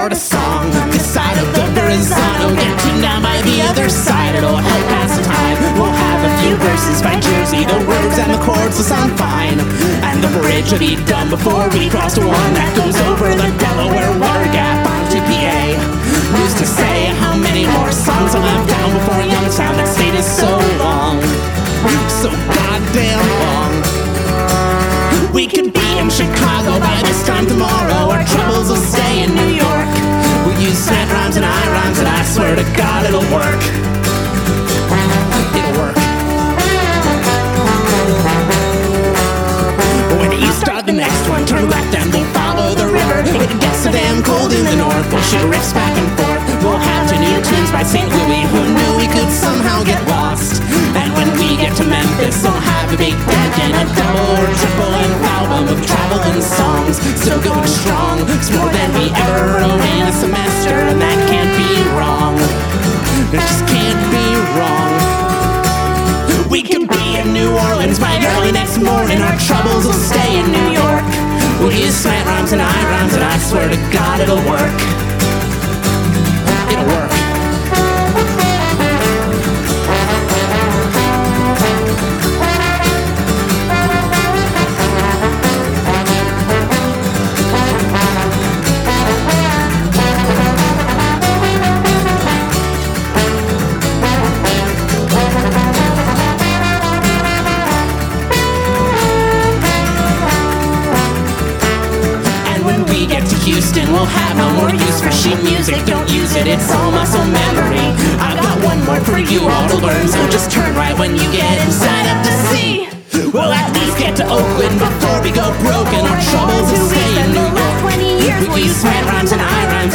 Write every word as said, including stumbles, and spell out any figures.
record a song this side of the Verrazano. Get tuned down by the other side, it'll help pass the time. We'll have a few verses by Jersey, the roads and the chords will sound fine, and the bridge will be done before we cross the one that goes over the Delaware Water Gap onto P A. Who's to say how many more songs I'll have down before Youngstown? That state is so long, so goddamn long. We could be in Chicago by this time tomorrow. Our troubles will stay in New York. We'll use slant rhymes and I rhymes, and I swear to God it'll work. It'll work. When you start the next one, turn left and we'll follow the river. It gets so damn cold in the north, we'll shoot riffs back and forth. We'll have two new tunes by Saint Louis, who knew we could somehow get lost. And when we get to Memphis, we'll have a big dent in a double or triple length album of traveling songs. Still going strong, it's more than we ever wrote in a semester, and that can't be wrong. It just can't be wrong. We can be in New Orleans by early next morning. Our troubles will stay in New York. We'll use slant rhymes and I rhymes, and I swear to God it'll work. It'll work. Houston, we'll have no more use for sheet music. Don't use it, it's all muscle memory. I've got one more for you all to learn, so just turn right when you get inside of the sea. We'll at least get to Oakland before we go broke, and our troubles will stay in New York. We use slant rhymes and I rhymes,